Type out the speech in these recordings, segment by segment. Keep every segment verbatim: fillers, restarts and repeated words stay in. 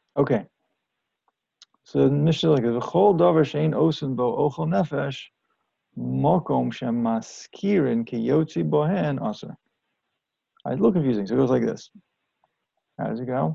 Okay. So the Mishnah like v'chol davar shein osin bo ochel nefesh mokom shemaskirin kiyotzi bohen aser. It's a little confusing. So it goes like this. How does it go?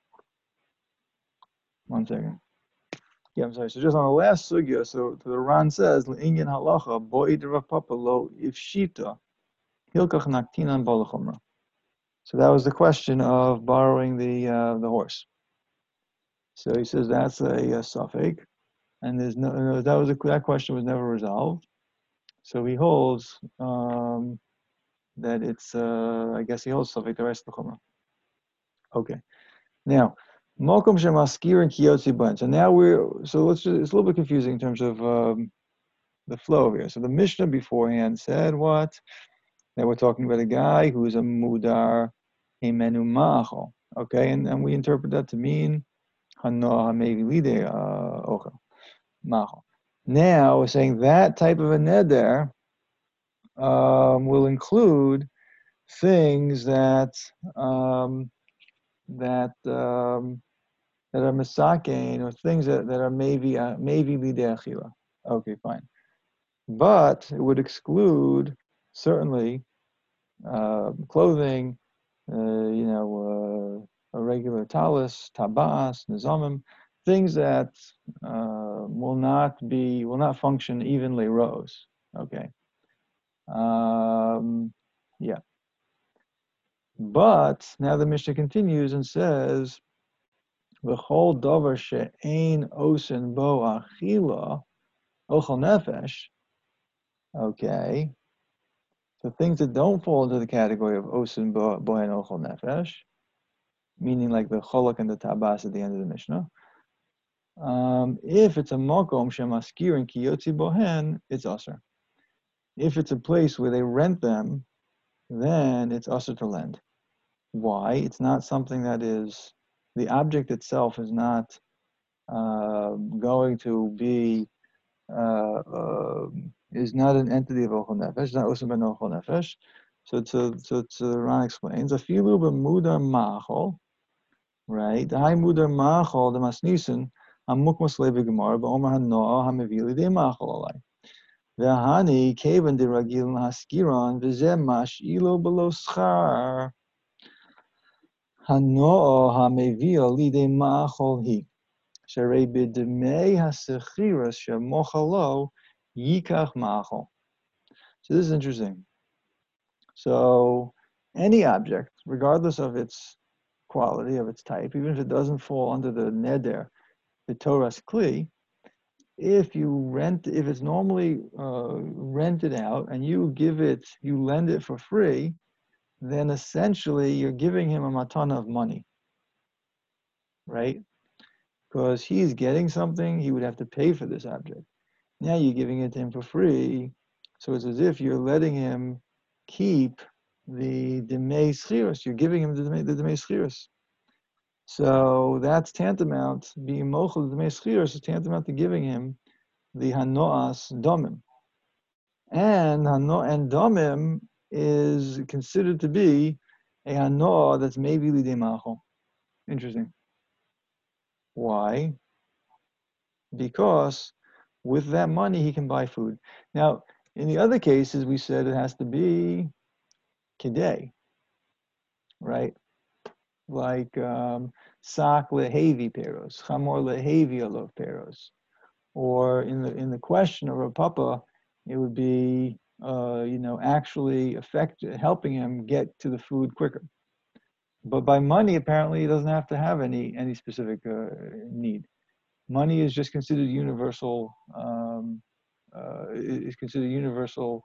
One second. Yeah, I'm sorry. So just on the last sugya, so the Ran says le'inyan halacha bo'id Rav Papa lo ifshita hilkach naktinan balachomra. So that was the question of borrowing the uh, the horse. So he says that's a, a suffix, and there's no, no that was a, that question was never resolved. So he holds um, that it's uh, I guess he holds suffix the rest of the chumrah. Okay, now mokum shemaskir and kiyotzi ban. So now we're so let's just, it's a little bit confusing in terms of um, the flow here. So the Mishnah beforehand said what? That we're talking about a guy who's a mudar himenu ma'achol. Okay, and, and we interpret that to mean hanoah maybe lide ochel ma'achol. Now we're saying that type of a neder um, will include things that um, that um, that are misakein or things that, that are maybe uh, maybe lidei achila. Okay, fine, but it would exclude certainly uh, clothing, uh, you know, uh, a regular talis, tabas, nizamim, things that uh, will not be will not function evenly rows. Okay. Um, yeah. But now the Mishnah continues and says, "V'chol davar she'ein osen bo achila ochel nefesh." Okay, so things that don't fall into the category of osen bo bohen ochel nefesh, meaning like the cholak and the tabas at the end of the Mishnah. Um, if it's a makom shemaskir and kiyotzi bohen, it's aser. If it's a place where they rent them, then it's aser to lend. Why? It's not something that is, the object itself is not uh, going to be, uh, uh, is not an entity of Ochel Nefesh, not Osem ben Ochel Nefesh. So, to, so, so the Ran explains, Afilu b'mudar ma'achol, right? The high mudar ma'achol, the masnisen, amukmas levi gemar, ba'omer ha'noah ha'mevili de ma'achol alai. V'hani kevan de ragil haskiron, v'zeh mash'ilo below schar. Hano'o ha'mevia lidei ma'achol hi. Sharei b'demei ha'sechiras she'mochalo yikach ma'achol. So this is interesting. So any object, regardless of its quality, of its type, even if it doesn't fall under the neder, the Torah's kli, if you rent, if it's normally uh, rented out and you give it, you lend it for free, then essentially you're giving him a matana of money, right? Because he's getting something, he would have to pay for this object. Now you're giving it to him for free, so it's as if you're letting him keep the demei schiros. You're giving him the demei, the demei schiros. So that's tantamount, being mochel the demei schiros is tantamount to giving him the hanoas domim. And hano and domim is considered to be a hanoah that's maybe lidei machol. Interesting. Why? Because with that money he can buy food. Now, in the other cases, we said it has to be kedei, right? Like um, sak lehevi peros, chamor lehevi alov peros, or in the in the question of Rav Papa, it would be uh, you know actually affect helping him get to the food quicker. But by money, apparently, he doesn't have to have any any specific uh, need. Money is just considered universal. Um, uh, is considered universal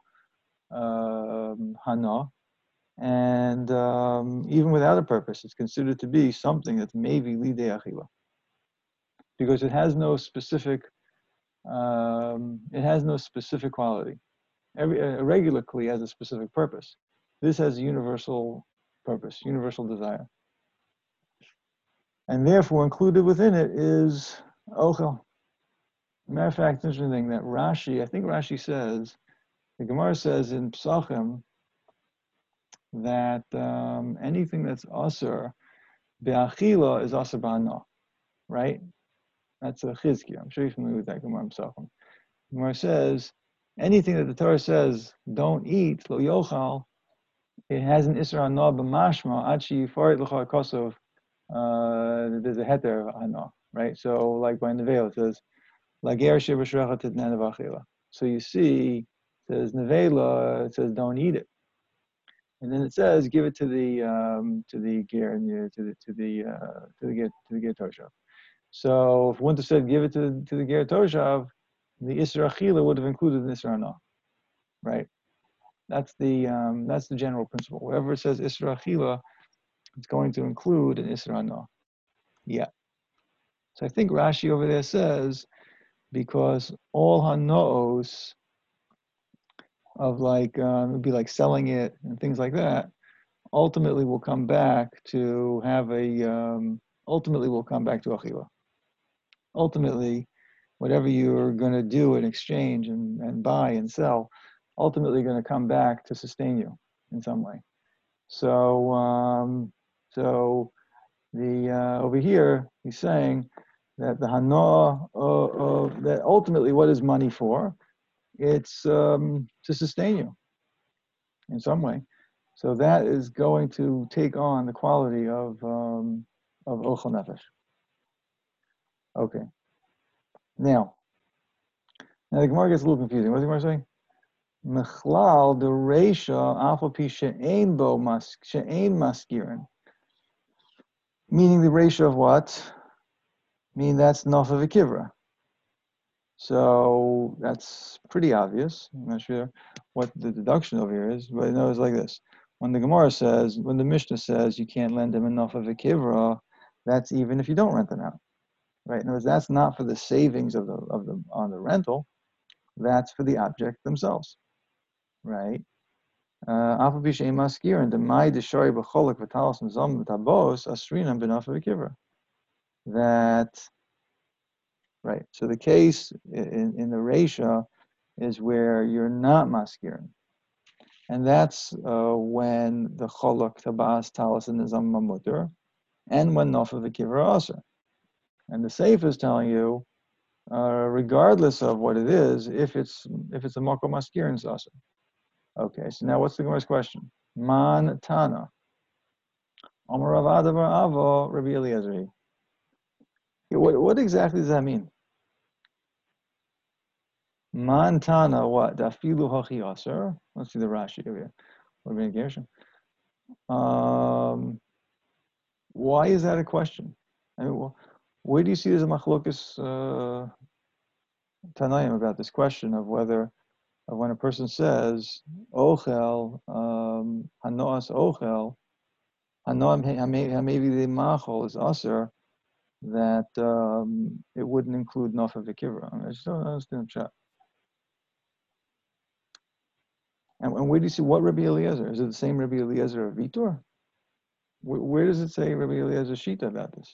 um, hana, and um, even without a purpose, it's considered to be something that's maybe lidei achila, because it has no specific. Um, it has no specific quality. Every a regular kli has a specific purpose. This has a universal purpose, universal desire, and therefore included within it is ochel. Matter of fact, it's interesting that Rashi, I think Rashi says, the Gemara says in Psachim that um, anything that's aser be'achila is aser b'hana. right? That's a Chizkiah. I'm sure you're familiar with that Gemara himself. Gemara says, anything that the Torah says, don't eat, lo yochal, it has an Isra Hana b'mashma, ad sheyifarit l'cha kosov, uh, there's a heter Hana, right? So, like by Nevela, it says, Lager shebashrecha titnan v'achila. So you see, it says Nevela, it says don't eat it. And then it says, give it to the um, to the ger to the to the uh, to the ger to the ger toshav. So if one have said give it to to the ger toshav, the Isra Achila would have included the Isra Hana, right? That's the um, that's the general principle. Wherever it says Isra Achila, it's going to include an Isra Hana. Yeah. So I think Rashi over there says because all Hanaos of like um, it would be like selling it and things like that, ultimately will come back to have a um, ultimately will come back to Achila. Ultimately, whatever you're going to do in exchange and, and buy and sell, ultimately going to come back to sustain you in some way. So, um, so the uh, over here he's saying that the hana, uh, uh, that ultimately what is money for? It's um, to sustain you in some way. So that is going to take on the quality of um, of ochel nefesh. Okay. Now, now the Gemara gets a little confusing. What's the Gemara saying? Mechlal the reisha afal pi she'ein bo mas she'ein maskirin. Meaning the reisha of what? Meaning that's nof of a kivra. So that's pretty obvious. I'm not sure what the deduction over here is, but I know it's like this. When the Gemara says, when the Mishnah says you can't lend him enough of a kivra, that's even if you don't rent them out, right? In other words, that's not for the savings of the of the on the rental. That's for the object themselves, right? That right. So the case in, in the Reisha is where you're not maskirin. And that's uh, when the cholok tabas talas and nizam mamuter, and when nofa v'kivra aser. And the Seif is telling you, uh, regardless of what it is, if it's if it's a moko maskirin aser. Okay. So now what's the Gemara's question? Man tana. Amar Rav Adavar Avo Rabbi Eliezer. What what exactly does that mean? Mantana, what? Dafilu hachi aser. Let's see the Rashi over here. Rabbi Gershon. Um, why is that a question? I mean, well, where do you see there's a machlokas uh, Tanaim about this question of whether, of when a person says ochel um, hanoas ochel hanoam maybe the machol is aser, that um, it wouldn't include nofa v'kivra. I, mean, I just don't understand the chat. And, and where do you see what Rabbi Eliezer? Is it the same Rabbi Eliezer of Vitor? Where, where does it say Rabbi Eliezer Shita about this?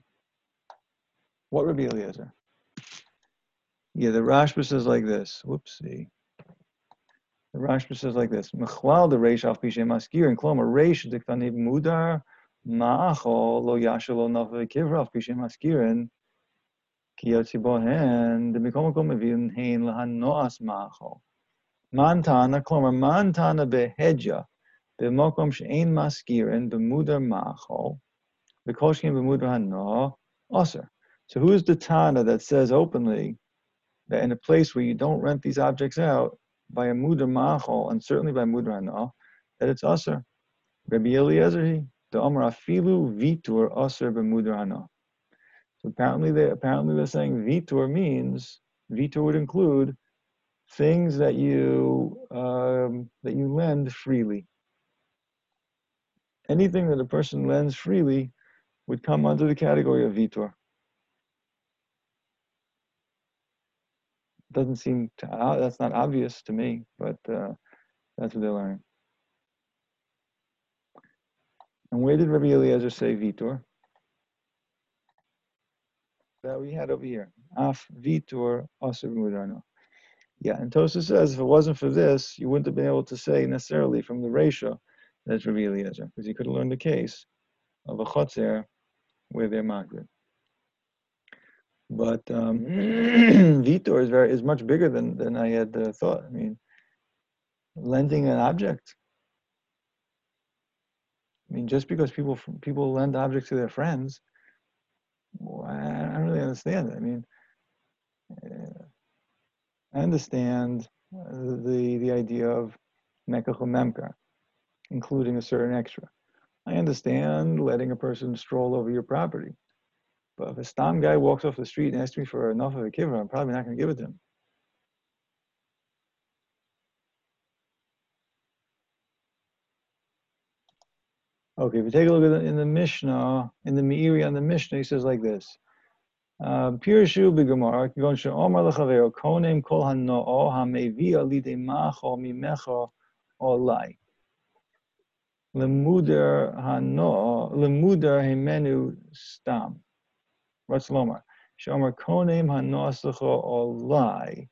What Rabbi Eliezer? Yeah, the Rashba says like this. Whoopsie. The Rashba says like this. Mechlal the reish al pishe maskir and kloma reish diktaniv mudar ma'achol lo yashalo nafa kivra al pishe maskirin kiyotzi bohen the mikomakom evin hein lahan noas ma'achol. Mantana, klomar mantana behedja, b'mokom she'ein maskirin b'mudar ma'achol, b'koshkin b'mudar hana, aser. So who is the Tana that says openly that in a place where you don't rent these objects out by a mudar ma'achol, and certainly by mudar hana, that it's aser? Rabbi Eliezer, the Amar afilu vitur aser b'mudar hana. So apparently they apparently they're saying vitur means vitur would include things that you um, that you lend freely. Anything that a person lends freely would come under the category of vitor. Doesn't seem to, uh, that's not obvious to me, but uh, that's what they're learning. And where did Rabbi Eliezer say vitor? That we had over here. Af vitor aser b'mudarno. Yeah, and Tosa says if it wasn't for this, you wouldn't have been able to say necessarily from the Reisha that's Rabbi Eliezer, because you could have learned the case of a chotzer where they're magrid. But um, Vitor is very is much bigger than than I had uh, thought. I mean, lending an object. I mean, just because people people lend objects to their friends, well, I, I don't really understand it. I mean, uh, I understand the the idea of mekach memka, including a certain extra. I understand letting a person stroll over your property. But if a stam guy walks off the street and asks me for enough of a kiver, I'm probably not going to give it to him. Okay, if you take a look at the, in the Mishnah, in the Meiri on the Mishnah, he says like this. Pirshu b'Gemara, Kigon she'omar l'chavero, konem kol hano'o ha'mevi alidei macho mimecho olai. Lemuder hano'o, lemuder himenu stam. What's lomar? She'omar konem hano'asecho olai.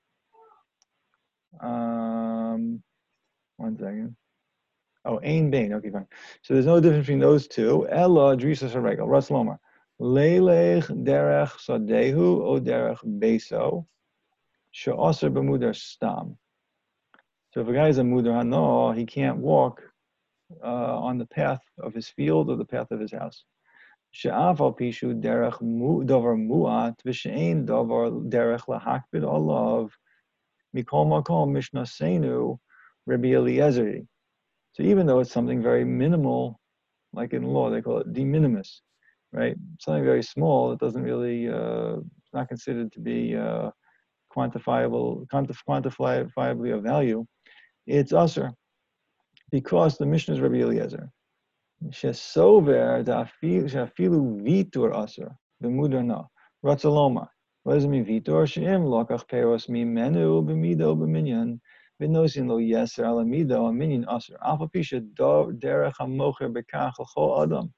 Um, one second. Oh, Ain Bain. Okay, fine. So there's no difference between those two. Ella Drisas Haregel. Ras Lomar. Leilech derech sadehu o derech beso. She'aser b'mudar stam. So if a guy is a mudar hano, he can't walk uh, on the path of his field or the path of his house. She'af al pishu derech davar muat v'she'ein davar derech lahakbid olav mikol makom mishnah seinu Rabbi Eliezer. So even though it's something very minimal, like in law, they call it de minimis, right? Something very small, it doesn't really, uh, it's not considered to be uh, quantifiable, quantif- quantifiably of value. It's usher, because the Mishnah is Rabbi Eliezer. Shesover shafilu vitur usher, b'mudar na, ratzaloma. What does it mean, vitur? She'im lokach peros mimenu b'mido b'minyan. V'nosin lo yeser alamido a minyan aser. Alpha pisha derech hamocher bekach l'chol adam.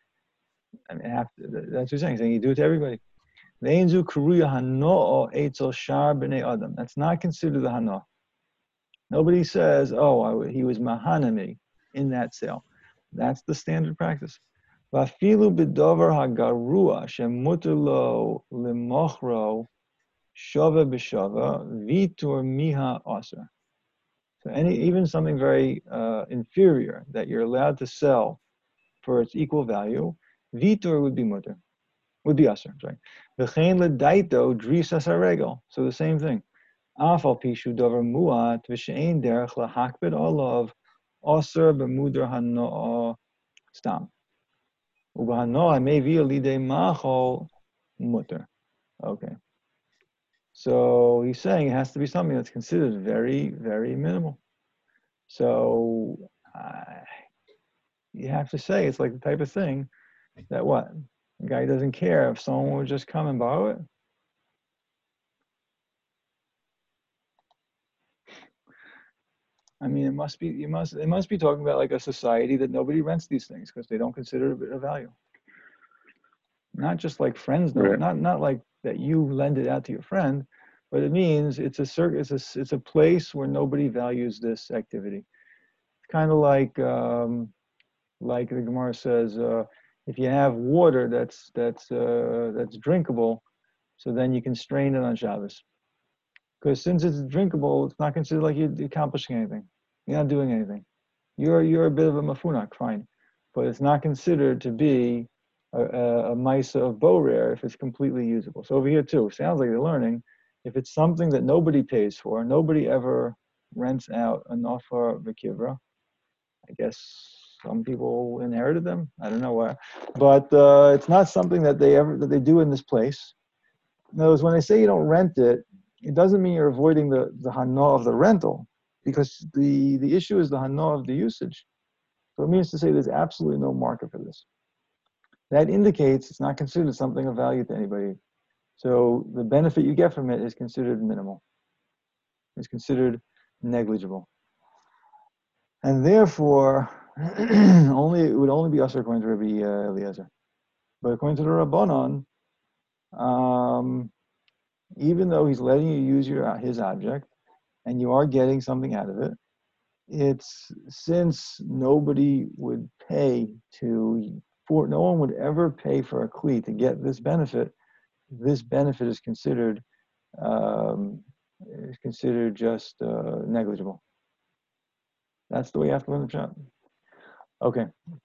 I mean, have to, that's what he's saying. He's saying you do it to everybody. Ve'enzu kuruya hano'o etzel shar b'nei adam. That's not considered the hano. Nobody says, oh, I, he was mahanami in that sale. That's the standard practice. Vafilu b'dover hagarua shemuter lo limochro shava b'shava vitur miha aser. So any, even something very uh, inferior that you're allowed to sell for its equal value, vitur would be mutter, would be aser. Sorry. V'chein ledaito drisas haregel. So the same thing. Afal pishu dover muat v'shein derech lahakbid olav aser b'mudar hano'a stam. Ubahano'a mevi alidei machol mutter. Okay. So he's saying it has to be something that's considered very, very minimal. So uh, you have to say it's like the type of thing that what? The guy doesn't care if someone would just come and borrow it. I mean, it must be, you must, it must be talking about like a society that nobody rents these things because they don't consider it a value. Not just like friends don't, right. not not like that you lend it out to your friend, but it means it's a it's a it's a place where nobody values this activity. It's kind of like um, like the Gemara says, uh, if you have water that's that's uh, that's drinkable, so then you can strain it on Shabbos. Because since it's drinkable, it's not considered like you're accomplishing anything. You're not doing anything. You're you're a bit of a mafunak, fine, but it's not considered to be a, a, a Maisa of Borer if it's completely usable. So over here too, sounds like they're learning. If it's something that nobody pays for, nobody ever rents out an offer v'kivra, I guess some people inherited them. I don't know why, but uh, it's not something that they ever that they do in this place. In other words, when they say you don't rent it, it doesn't mean you're avoiding the the hana of the rental, because the the issue is the hana of the usage. So it means to say there's absolutely no market for this. That indicates it's not considered something of value to anybody. So the benefit you get from it is considered minimal. It's considered negligible. And therefore, only it would only be usher according to Rabbi uh, Eliezer. But according to the Rabbanon, um, even though he's letting you use your his object, and you are getting something out of it, it's since nobody would pay to, for no one would ever pay for a kli to get this benefit, this benefit is considered um, is considered just uh, negligible. That's the way you have to learn the pshat. Okay.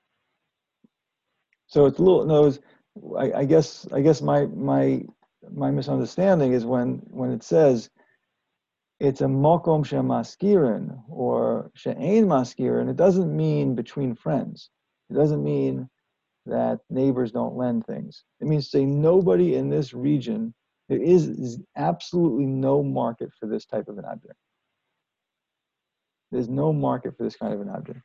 So it's a little. No, it's, I, I guess. I guess my my my misunderstanding is when when it says it's a mokom shemaskirin or she'ein maskirin. It doesn't mean between friends. It doesn't mean that neighbors don't lend things. It means to say nobody in this region. There is, is absolutely no market for this type of an object. There's no market for this kind of an object,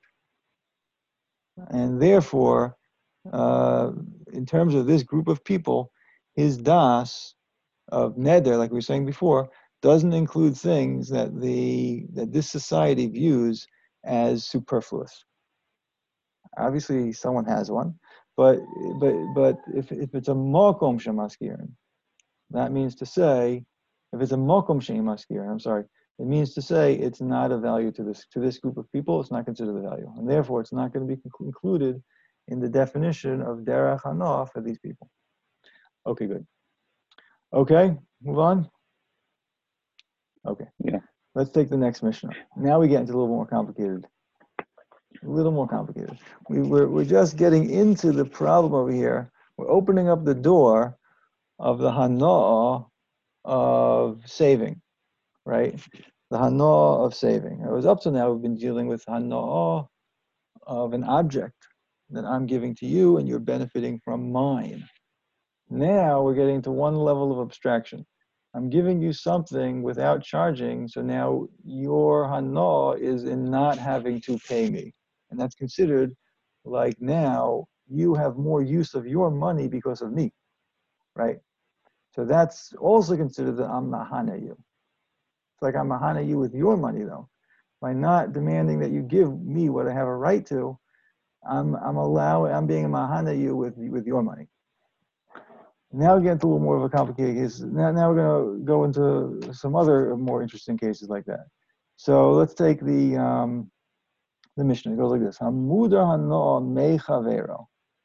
and therefore, uh, in terms of this group of people, his das of neder, like we were saying before, doesn't include things that the that this society views as superfluous. Obviously, someone has one, but but but if if it's a mokom shemaskirin, that means to say, if it's a mokom shemaskirin, I'm sorry, it means to say it's not a value to this to this group of people. It's not considered a value, and therefore it's not going to be included in the definition of derech hana for these people. Okay, good. Okay, move on. Okay. Yeah. Let's take the next Mishnah. Now we get into a little more complicated. A little more complicated. We, we're, we're just getting into the problem over here. We're opening up the door of the hana of saving, right? The hana of saving. It was up to now we've been dealing with hana of an object that I'm giving to you and you're benefiting from mine. Now we're getting to one level of abstraction. I'm giving you something without charging, so now your hana is in not having to pay me. And that's considered like now you have more use of your money because of me, right? So that's also considered that I'm mahana you. It's like I'm mahana you with your money though. By not demanding that you give me what I have a right to, I'm I'm allowing I'm being a mahana you with with your money. Now we get into a little more of a complicated case. Now, now we're going to go into some other more interesting cases like that. So let's take the um, the Mishnah. It goes like this: Hamudar hana mei chavero.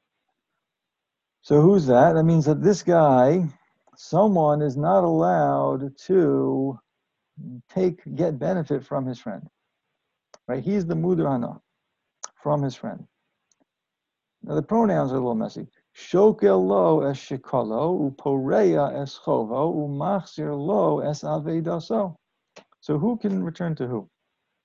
So who's that? That means that this guy, someone is not allowed to take get benefit from his friend. Right? He's the mudar hana from his friend. Now the pronouns are a little messy. Shokel lo es shikolo, uporeya es chovo, umachzir lo es avedaso. So who can return to who?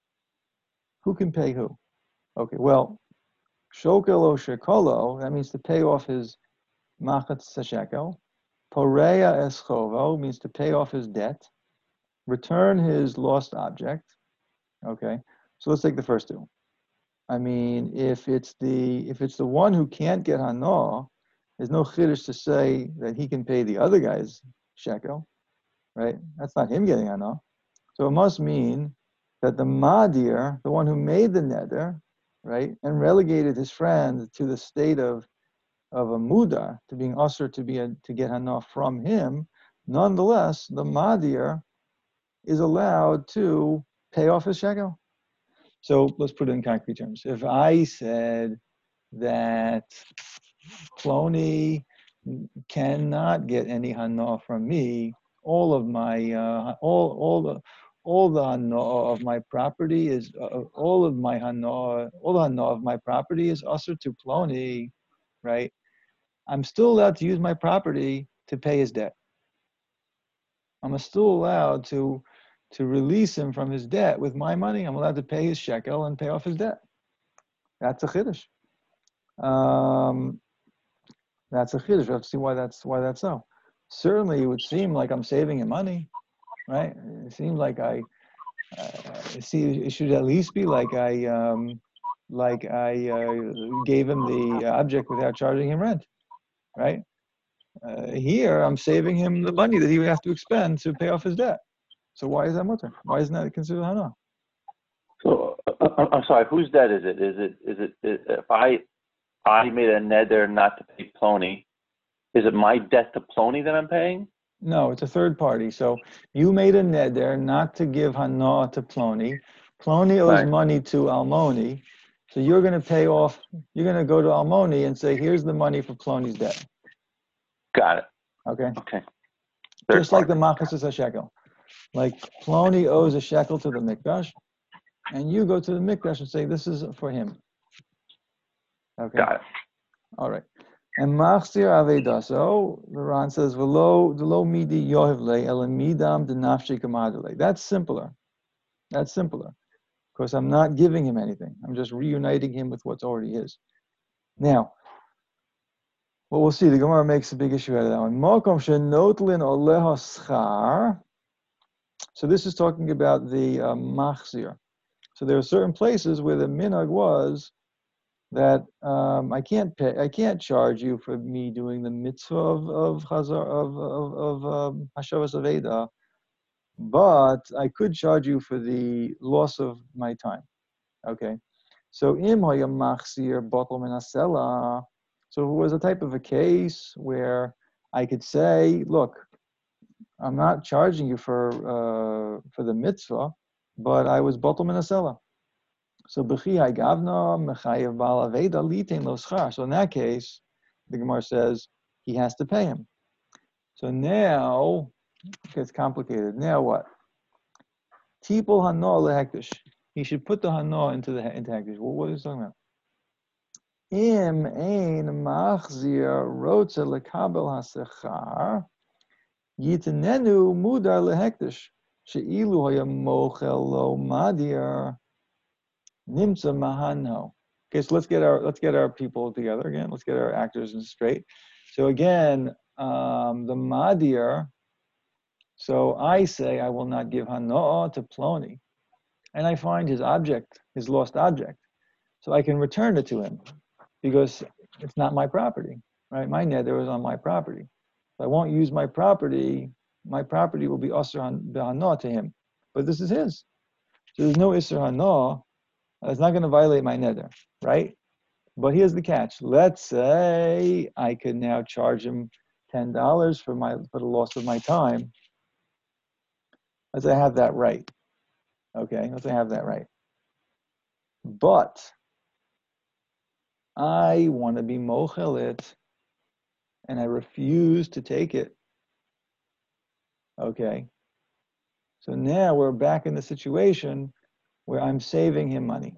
Who can pay who? Okay, well, shokel lo shikolo, that means to pay off his machatz shekel. Poreya es chovo means to pay off his debt. Return his lost object. Okay, so let's take the first two. I mean, if it's the if it's the one who can't get hana, there's no chiddush to say that he can pay the other guy's shekel, right? That's not him getting hana. So it must mean that the madir, the one who made the neder, right, and relegated his friend to the state of of a mudar, to being usher to be a, to get hana from him, nonetheless, the madir is allowed to pay off his shekel. So let's put it in concrete terms. If I said that Plony cannot get any hana from me, all of my uh, all all the all the hana of my property is uh, all of my hana all the hana of my property is usher to Plony, right? I'm still allowed to use my property to pay his debt. I'm still allowed to to release him from his debt with my money. I'm allowed to pay his shekel and pay off his debt. That's a chiddush. Um, that's a chiddush. We have to see why that's why that's so. Certainly, it would seem like I'm saving him money, right? It seems like I uh, see. It should at least be like I um, like I uh, gave him the object without charging him rent, right? Uh, here, I'm saving him the money that he would have to expend to pay off his debt. So why is that mutter? Why isn't that considered hana? So uh, I'm sorry. Whose debt is it? Is it is it is, if I I made a neder not to pay Plony, is it my debt to Plony that I'm paying? No, it's a third party. So you made a neder not to give hana to Plony. Plony owes Right. money to Almoni. So you're going to pay off. You're going to go to Almoni and say, "Here's the money for Plony's debt." Got it. Okay. Okay. Third Just like the party. machas is a shekel. Like Ploni owes a shekel to the mikdash, and you go to the mikdash and say, this is for him. Okay. Got it. All right. And machzir avedaso, the Ran says, v'lo v'lo midi yohevle elamidam denafshi kamadale. That's simpler. That's simpler. Because I'm not giving him anything. I'm just reuniting him with what's already his. Now, what we'll see, the Gemara makes a big issue out of that one. Mokom shenotlin oleha schar. So this is talking about the uh, machzir. So there are certain places where the minhag was that um, I can't pay, I can't charge you for me doing the mitzvah of of Chazar of of, of um, Hashavas Aveda, but I could charge you for the loss of my time. Okay, so im hoya machzir botol menasela. So it was a type of a case where I could say, look, I'm not charging you for uh, for the mitzvah, but I was botol menasela. So b'chi gavna mechayev bal aveda litin lo schar. So in that case, the Gemara says he has to pay him. So now it gets complicated. Now what? Tipul hano lehektish. He should put the hano into the into hektish. Well, what is he talking about? Im ein machzir rotze lekabel hasechar yitinenu mudar lehektish sheilu haya mochel lo madir. Nimsa Mahano. Okay, so let's get our let's get our people together again. Let's get our actors in straight. So again, um, the Madir. So I say I will not give Hanoah to Ploni, and I find his object, his lost object. So I can return it to him because it's not my property, right? My nether is on my property. If I won't use my property, my property will be Asr Hanoah to him. But this is his. So there's no Isser Hanoah. It's not going to violate my nether, right? But here's the catch. Let's say I could now charge him ten dollars for my for the loss of my time. Let's say I have that right. Okay, let's say I have that right. But I want to be mochel it, and I refuse to take it. Okay. So now we're back in the situation where I'm saving him money.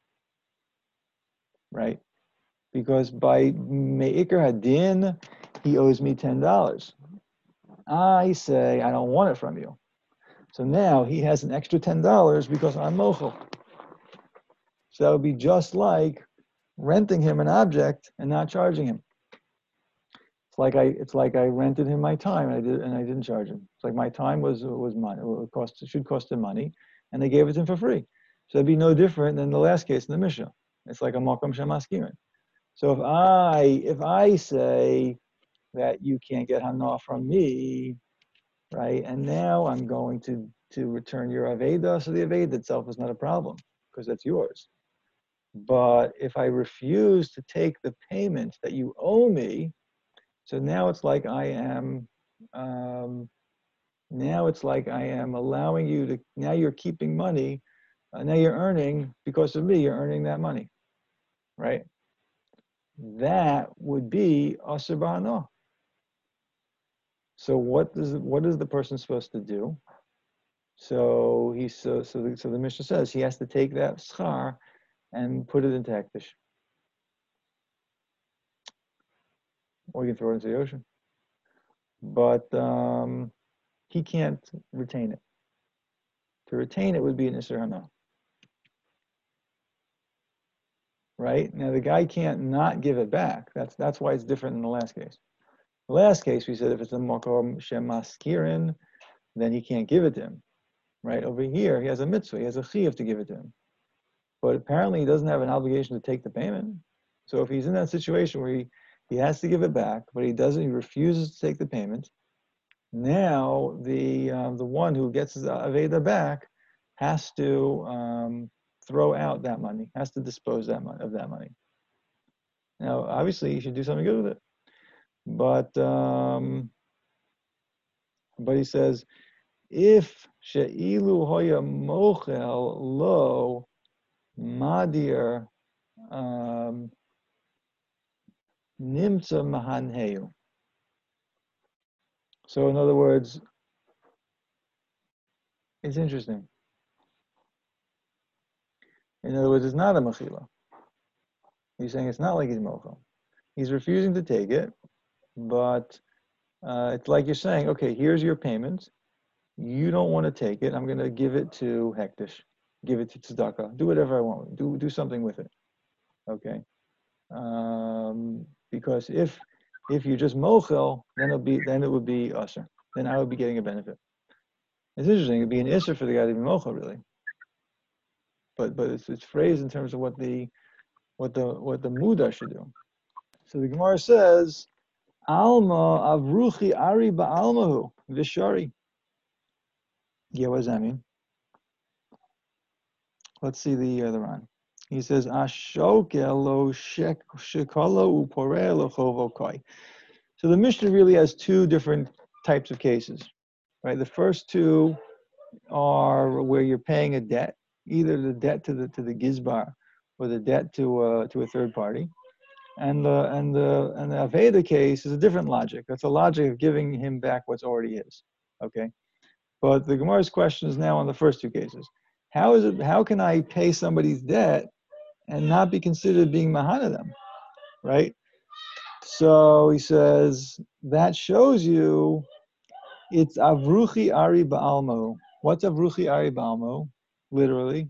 Right? Because by Me'ikr Hadin, he owes me ten dollars. I say, I don't want it from you. So now he has an extra ten dollars because I'm mochel. So that would be just like renting him an object and not charging him. It's like I, it's like I rented him my time and I did, and I didn't charge him. It's like my time was was money, it cost, it should cost him money, and they gave it to him for free. So it'd be no different than the last case in the Mishnah. It's like a makom shemaskirin. So if I if I say that you can't get hana from me, right, and now I'm going to to return your aveda, so the aveda itself is not a problem because that's yours. But if I refuse to take the payment that you owe me, so now it's like I am, um, now it's like I am allowing you to, now you're keeping money, uh, now you're earning, because of me, you're earning that money, right? That would be asur b'hana. So what does what is the person supposed to do? So he so so the, so the Mishnah says he has to take that schar and put it into hektish, or you can throw it into the ocean. But um, he can't retain it. To retain it would be an isur hana. Right? Now the guy can't not give it back. That's that's why it's different in the last case. The last case we said if it's a makom shemaskirin, then he can't give it to him. Right? Over here he has a mitzvah, he has a chiyuv to give it to him. But apparently he doesn't have an obligation to take the payment. So if he's in that situation where he, he has to give it back, but he doesn't, he refuses to take the payment, now the uh, the one who gets his aveda back has to um, throw out that money, has to dispose that money, of that money. Now, obviously, you should do something good with it, but um, but he says, if she'ilu hoya mochel lo madir um, nimtza mahanheyu. So in other words, it's interesting. In other words, it's not a mechila. He's saying it's not like he's mochel. He's refusing to take it, but uh, it's like you're saying, okay, here's your payment. You don't want to take it. I'm going to give it to Hektish, give it to tzedakah, do whatever I want. Do do something with it. Okay. Um, because if if you just mochel, then it'll be then it would be usher. Then I would be getting a benefit. It's interesting. It'd be an isser for the guy to be mochel, really. But but it's it's phrased in terms of what the what the what the muda should do. So the Gemara says, Alma avruchi ari ba'almahu vishari. Yeah, what does that mean? Let's see the other one. He says, Ashokelo shekalo uporelo chovokoi. So the Mishnah really has two different types of cases, right? The first two are where you're paying a debt, either the debt to the to the gizbar or the debt to uh, to a third party. And the and the and the Aveda case is a different logic. That's a logic of giving him back what's already his. Okay. But the Gemara's question is now on the first two cases. How is it how can I pay somebody's debt and not be considered being mahana them? Right? So he says that shows you it's avruchi ari ba'almo. What's avruchi ari ba'almo? Literally.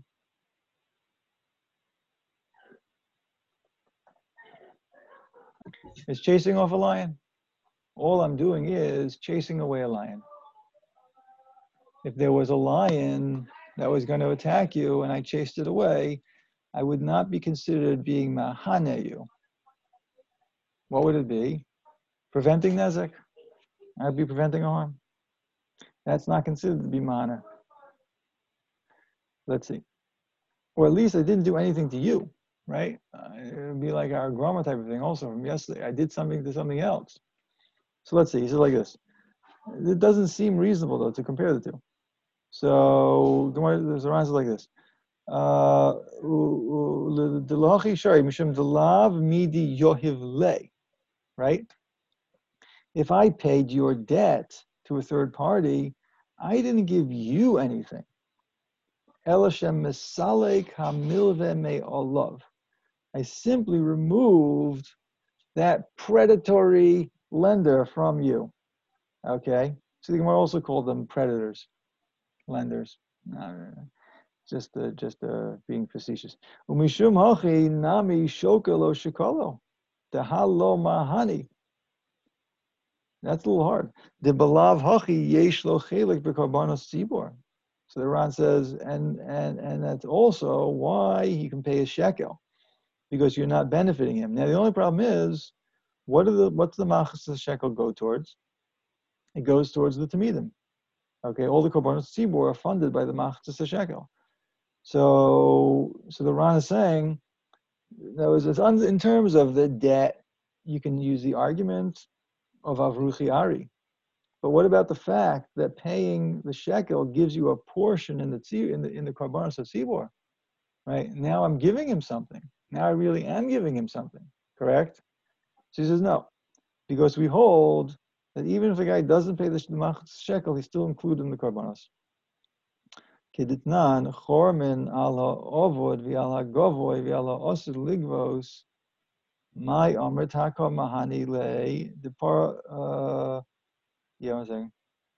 It's chasing off a lion. All I'm doing is chasing away a lion. If there was a lion that was going to attack you and I chased it away, I would not be considered being mahane you. What would it be? Preventing nezek. I'd be preventing harm. That's not considered to be mahana. Let's see. Or at least I didn't do anything to you, right? Uh, it would be like our grandma type of thing also from yesterday. I did something to something else. So let's see. He says like this. It doesn't seem reasonable, though, to compare the two. So there's a answer like this. Uh, right? If I paid your debt to a third party, I didn't give you anything. I simply removed that predatory lender from you. Okay? So the Gemara also called them predators, lenders. No, no, no. Just uh, just uh, being facetious. Umishum hachi nami shokelo shikolo. Dehalo mahani. That's a little hard. The belav hachi yesh lo chelik bekarbanos tzibor. So the Ran says, and and and that's also why he can pay a shekel, because you're not benefiting him. Now the only problem is, what are the what's the machas shekel go towards? It goes towards the tamidim. Okay, all the korbanos tzibor are funded by the machas shekel. So, so the Ran is saying, that was in terms of the debt, you can use the argument of avruchi ari. But what about the fact that paying the shekel gives you a portion in the in the in the korbanos of tzibor, right? Now I'm giving him something. Now I really am giving him something. Correct? So he says no, because we hold that even if a guy doesn't pay the shekel, he's still included in the korbanos. Keditnan chormin al ha'ovod v'al ha'govoy v'al ha'osir ligvos my omer taka mahani le the par uh yeah one second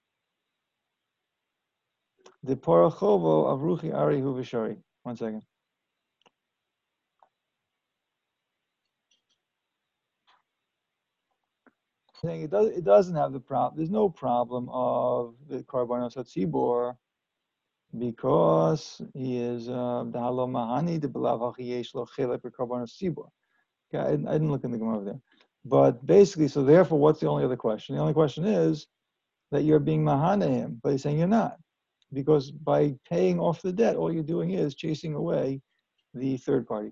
the parachovo avruchi ari hu v'shari. One second. Saying it does it doesn't have the problem. There's no problem of the korbanos hatzibor, because he is the halo mahani the belav yesh lo chelek korbanos tzibor. Okay, I, I didn't look in the Gemara over there, but basically, so therefore, what's the only other question? The only question is that you're being mahana him, but he's saying you're not, because by paying off the debt, all you're doing is chasing away the third party.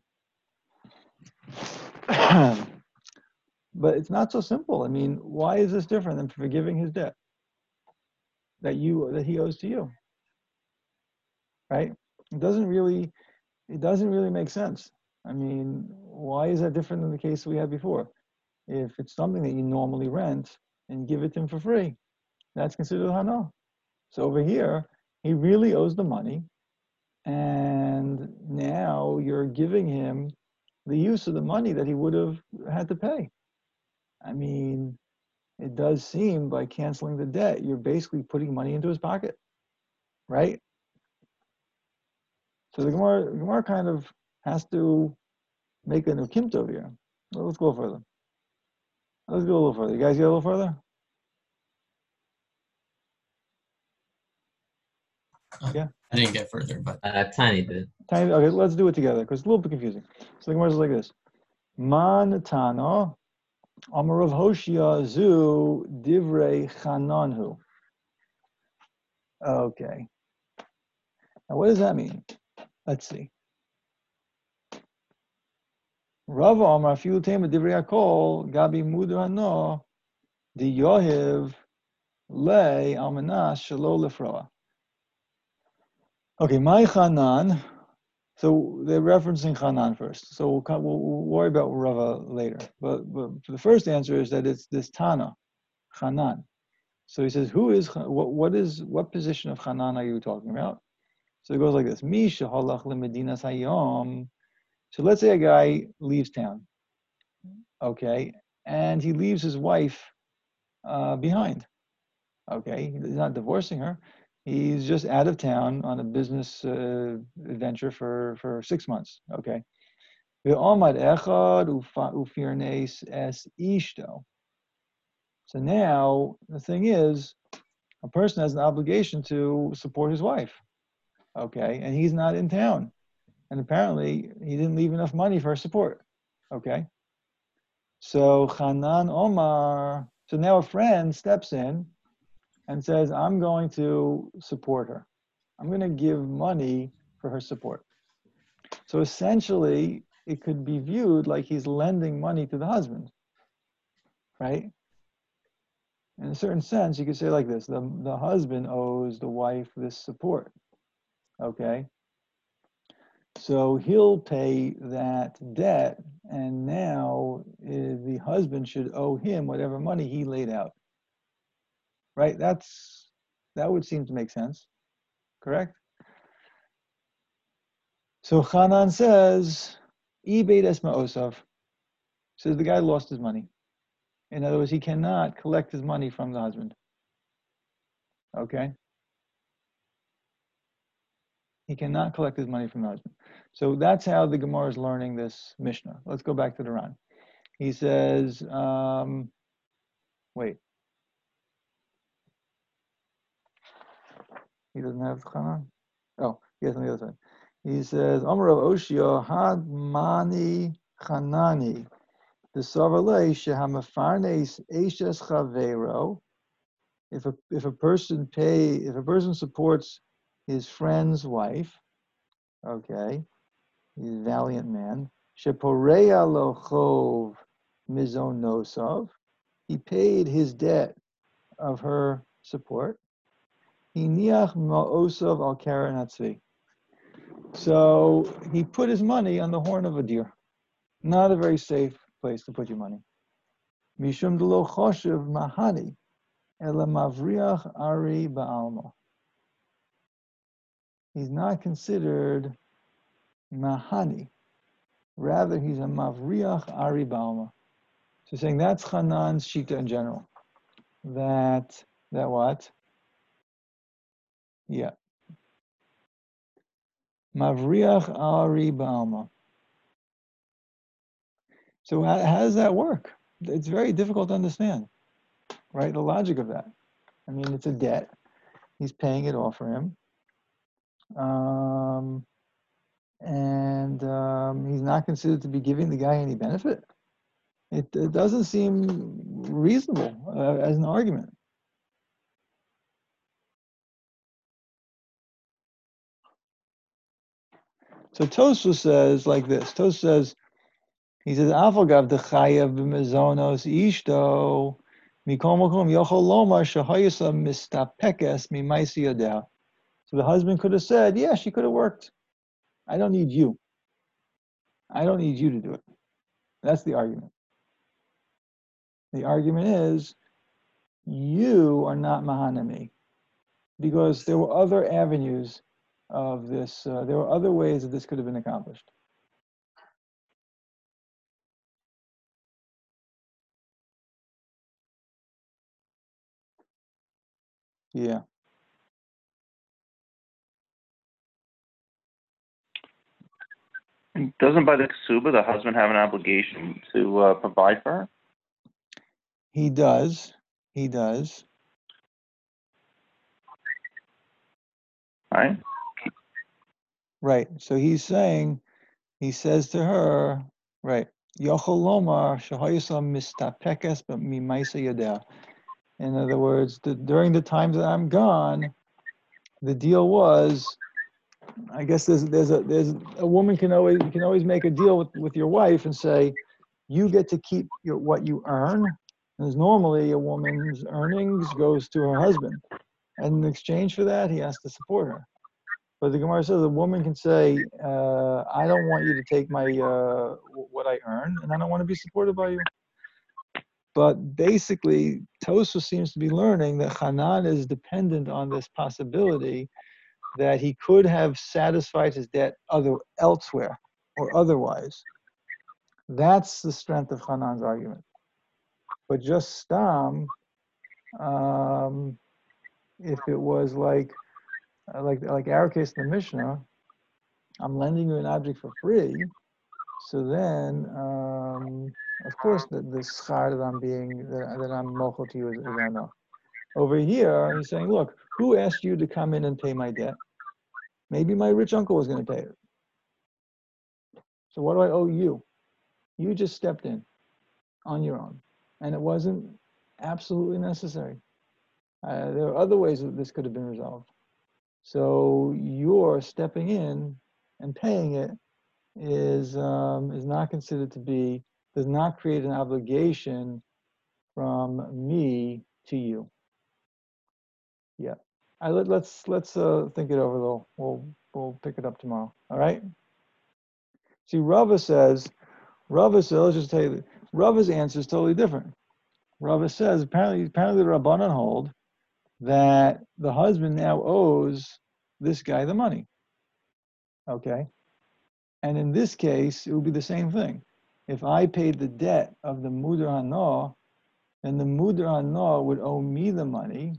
But it's not so simple. I mean, why is this different than forgiving his debt that you that he owes to you? Right? It doesn't really, it doesn't really make sense. I mean, why is that different than the case we had before? If it's something that you normally rent and give it to him for free, that's considered hana. So over here, he really owes the money, and now you're giving him the use of the money that he would have had to pay. I mean, it does seem by canceling the debt, you're basically putting money into his pocket, right? So the Gemara, the Gemara kind of has to make a new kimt over here. Well, let's go further. Let's go a little further. You guys get a little further? Yeah. I didn't get further, but Uh, tiny bit. Tiny, okay, let's do it together because it's a little bit confusing. So the Gemara is like this: Man Tana, Amarav Hoshia Zu Divrei Chananhu. Okay. Now, what does that mean? Let's see. Rava Amar Filu Tema Divrei Akol Gabi Mudrano Di Yohiv Le Almanas Shalo Lefroa. Okay, my Chanan. So they're referencing Chanan first. So we'll, we'll, we'll worry about Rava later. But, but the first answer is that it's this Tana, Chanan. So he says, who is what? What is what position of Chanan are you talking about? So it goes like this: Mi shehalach lemedinas hayom. So let's say a guy leaves town, okay, and he leaves his wife uh, behind. Okay, he's not divorcing her. He's just out of town on a business uh, adventure for, for six months. Okay. So now the thing is, a person has an obligation to support his wife. Okay, and he's not in town, and apparently he didn't leave enough money for her support. Okay. So Chanan Omar. So now a friend steps in and says, I'm going to support her. I'm going to give money for her support. So essentially, it could be viewed like he's lending money to the husband, right? In a certain sense, you could say like this: the, the husband owes the wife this support, okay? So he'll pay that debt, and now uh, the husband should owe him whatever money he laid out. Right? That's that would seem to make sense, correct? So Chanan says, "Ibed esma osav." Says the guy lost his money. In other words, he cannot collect his money from the husband. Okay? He cannot collect his money from the husband. So that's how the Gemara is learning this Mishnah. Let's go back to the Ran. He says, um, wait. He doesn't have Chanan? Oh, he has on the other side. He says, Amar of Oshia, Had Mani Chanani, the Savalei Shehamafarnes Eshes Chavero. If a if a person pay if a person supports his friend's wife, okay, he's a valiant man. Sheporea lo chov mizonosov. He paid his debt of her support. Hiniach ma'osov al karen hatzvi. So he put his money on the horn of a deer. Not a very safe place to put your money. Mishum delo choshev mahani ela mavriach ari ba'alma. He's not considered mahani. Rather, he's a mavriach ari ba'alma. So saying that's Chanan's shita in general. That, that what? Yeah. Mavriach ari ba'alma. So how, how does that work? It's very difficult to understand, right? The logic of that. I mean, it's a debt. He's paying it off for him. Um, and um, he's not considered to be giving the guy any benefit. It, it doesn't seem reasonable uh, as an argument. So Tosfos says like this. Tosfos says, he says, "Afagav dechayav b'mezonos ishto mikol makom yochol lomar shahayisa mistapekes mimaisi yodea." So the husband could have said, "Yeah, she could have worked. I don't need you. I don't need you to do it." That's the argument. The argument is, you you are not Mahanami. Because there were other avenues of this, uh, there were other ways that this could have been accomplished. Yeah. And doesn't by the ksuba the husband have an obligation to uh, provide for her? He does. He does. Right? Right. So he's saying, he says to her, right, Yochel lomar shehayisam mistapekes mimaisa yadeh. In other words, the, during the times that I'm gone, the deal was, I guess there's there's a there's a woman can always you can always make a deal with, with your wife and say, you get to keep your what you earn. Because normally a woman's earnings goes to her husband, and in exchange for that, he has to support her. But the Gemara says a woman can say, uh, I don't want you to take my uh, what I earn, and I don't want to be supported by you. But basically, Tosfos seems to be learning that Hanan is dependent on this possibility that he could have satisfied his debt other elsewhere or otherwise. That's the strength of Hanan's argument. But just Stam, um, if it was like like like our case in the Mishnah, I'm lending you an object for free, so then um, of course the, the schar that I'm being that, that I'm mochel to you is, is enough. Over here, he's saying, look, who asked you to come in and pay my debt? Maybe my rich uncle was going to pay it. So what do I owe you? You just stepped in on your own, and it wasn't absolutely necessary. Uh, there are other ways that this could have been resolved. So your stepping in and paying it is um, is not considered to be, does not create an obligation from me to you. Yeah. I let, let's let's uh, think it over though. We'll we'll pick it up tomorrow. All right. See, Rava says, Rava says, let's just tell you, Rava's answer is totally different. Rava says apparently apparently the Rabbanan hold that the husband now owes this guy the money. Okay. And in this case, it would be the same thing. If I paid the debt of the Mudar Hana, then the Mudar Hana would owe me the money.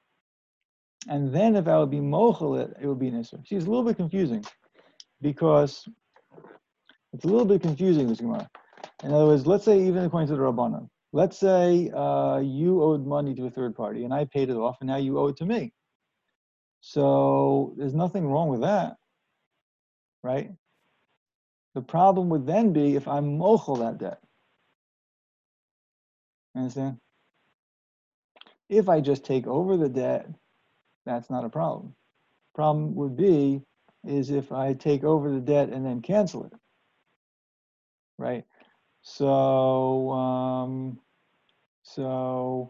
And then if I would be mochel it, it would be an Isser. See, it's a little bit confusing because it's a little bit confusing, this Gemara. In other words, let's say even according to the Rabbanan, let's say uh, you owed money to a third party and I paid it off and now you owe it to me. So there's nothing wrong with that, right? The problem would then be if I'm mochel that debt. Understand? If I just take over the debt, that's not a problem. Problem would be is if I take over the debt and then cancel it, right? So, um, so,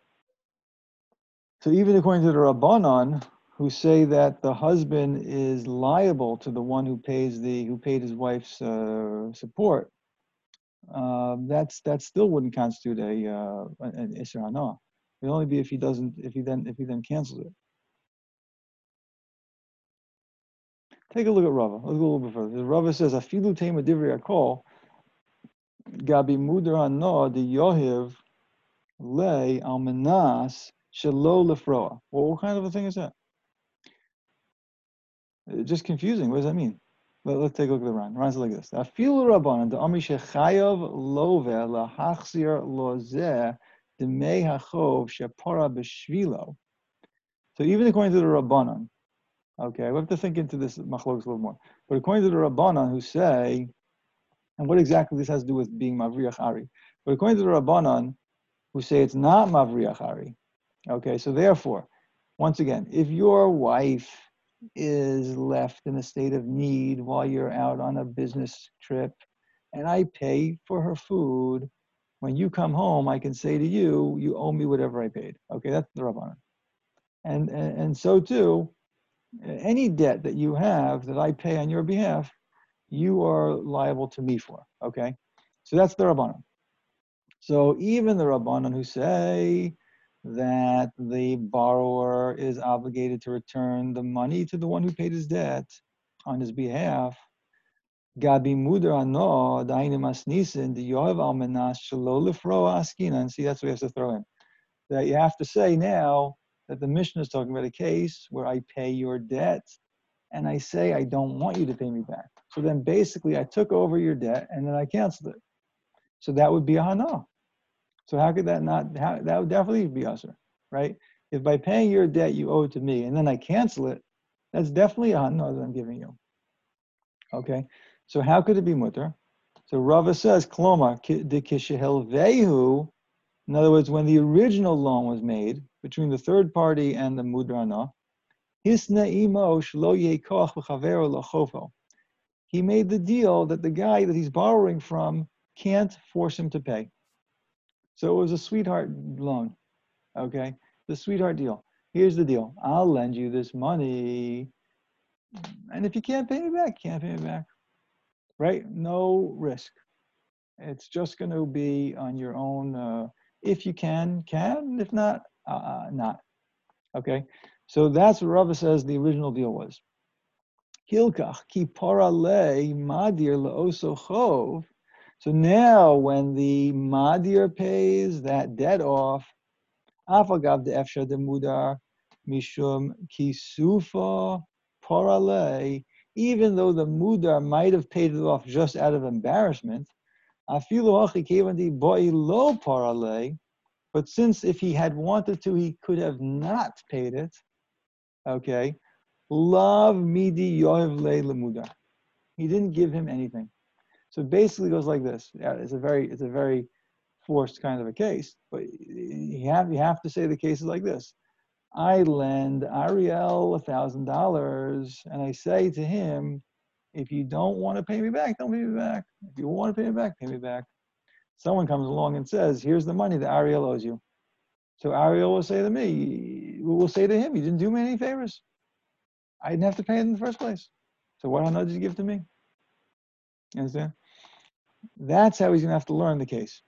so even according to the Rabbanan, who say that the husband is liable to the one who pays the who paid his wife's uh, support, uh, that's that still wouldn't constitute a uh, an Isser Hana. It would only be if he doesn't if he then if he then cancels it. Take a look at Rava. Let's go a little bit further. Rava says, "Afilu tema divrei akol, gabi mudar hana de yohiv le almanas shelo lefroa." Well, what kind of a thing is that? It's just confusing. What does that mean? Let, let's take a look at the Ran. Ran's like this: Afilu rabbanan de ami shechayav love lahachzir lozeh demei hachov shepara b'shvilo. So even according to the Rabbanan, okay, we have to think into this machlokes a little more. But according to the Rabbanan, who say, and what exactly this has to do with being Mavriach Ari, but according to the Rabbanan, who say it's not Mavriach Ari, okay, so therefore, once again, if your wife is left in a state of need while you're out on a business trip, and I pay for her food, when you come home, I can say to you, you owe me whatever I paid. Okay, that's the Rabbanan. And, and, and so too, any debt that you have that I pay on your behalf, you are liable to me for, okay? So that's the Rabbanan. So even the Rabbanan who say that the borrower is obligated to return the money to the one who paid his debt on his behalf. Gabi mudar ano dainu masnisin the yoav almanas shelo lifro askinan. See, that's what we have to throw in. That you have to say now that the Mishnah is talking about a case where I pay your debt, and I say I don't want you to pay me back. So then basically I took over your debt and then I canceled it. So that would be a hana. So how could that not? How, that would definitely be usher, right? If by paying your debt you owe it to me and then I cancel it, that's definitely a hana that I'm giving you. Okay, so how could it be mutter? So Rava says, Kloma de kishehel vehu. In other words, when the original loan was made between the third party and the mudrana, hisna imo shlo yekoch v'chavero lachofo. He made the deal that the guy that he's borrowing from can't force him to pay. So it was a sweetheart loan, okay? The sweetheart deal. Here's the deal. I'll lend you this money, and if you can't pay me back, can't pay me back, right? No risk. It's just going to be on your own. Uh, if you can, can. If not, uh, not. Okay? So that's what Rava says the original deal was. Hilkach ki parale madir leoso chov. So now when the madir pays that debt off, afagav de efsha de mudar mishum kisufa parale, even though the mudar might have paid it off just out of embarrassment, afilu hachi kevandi boi lo parale, but since if he had wanted to, he could have not paid it, okay, Lav midi yohev le lemudar. He didn't give him anything. So it basically goes like this. Yeah, it's a very, it's a very forced kind of a case, but you have you have to say the case is like this. I lend Ariel a thousand dollars, and I say to him, if you don't want to pay me back, don't pay me back. If you want to pay me back, pay me back. Someone comes along and says, here's the money that Ariel owes you. So Ariel will say to me, we will say to him, you didn't do me any favors. I didn't have to pay it in the first place. So what hana did you give to me? You understand? That's how he's going to have to learn the case.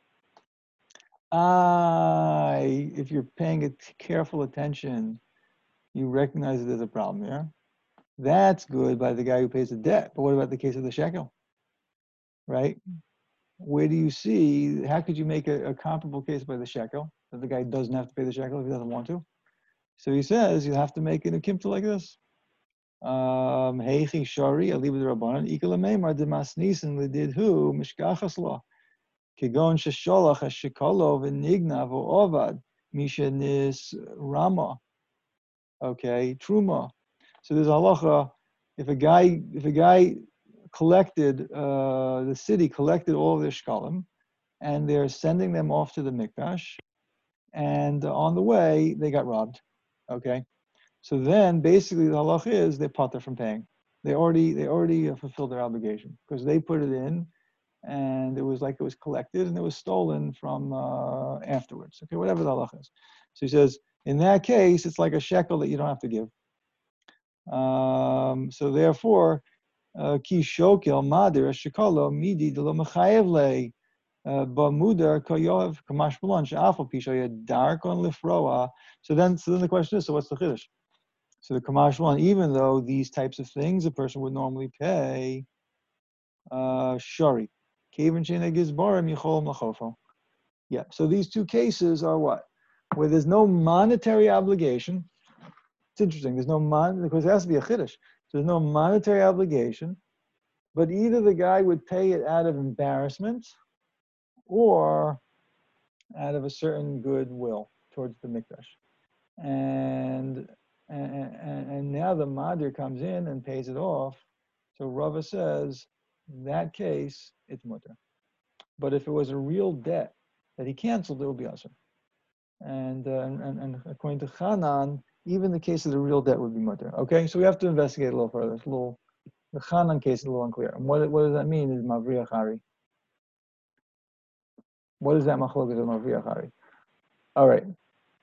I, if you're paying it careful attention, you recognize that there's a problem here. That's good by the guy who pays the debt. But what about the case of the shekel? Right? Where do you see, how could you make a, a comparable case by the shekel, that the guy doesn't have to pay the shekel if he doesn't want to? So he says you have to make an akimta like this. Um, Heichi shari alibud rabbanan ikalamemar demasnisin lididhu mishkachas law kigon shesholach hashikolo v'nignav ovad mishenis rama. Okay, truma. So there's a halacha. If a guy, if a guy collected, uh, the city collected all of their shkalim, and they're sending them off to the mikdash, and on the way they got robbed. Okay. So then, basically, the halach is they potter from paying. They already they already fulfilled their obligation because they put it in, and it was like it was collected and it was stolen from uh, afterwards. Okay, whatever the halach is. So he says in that case, it's like a shekel that you don't have to give. Um, so therefore, ki shokel madir shekolo midi de lo mechayev le b'mudar koyov kamash malon she'afal pisho yadarkon lifroa. So then, so then the question is, so what's the chiddush? So the Kamash one, even though these types of things a person would normally pay, uh, shari. Yeah, so these two cases are what? Where there's no monetary obligation. It's interesting, there's no mon, because it has to be a chiddush. So there's no monetary obligation, but either the guy would pay it out of embarrassment or out of a certain goodwill towards the mikdash. And And, and, and now the madir comes in and pays it off. So Rava says, in that case, it's mutter. But if it was a real debt that he canceled, it would be usher. And, uh, and, and according to Chanan, even the case of the real debt would be mutter. Okay, so we have to investigate a little further. It's a little, the Chanan case is a little unclear. And what, what does that mean is Mavriach Hari? What is that machlokas of Mavriach Hari? All right.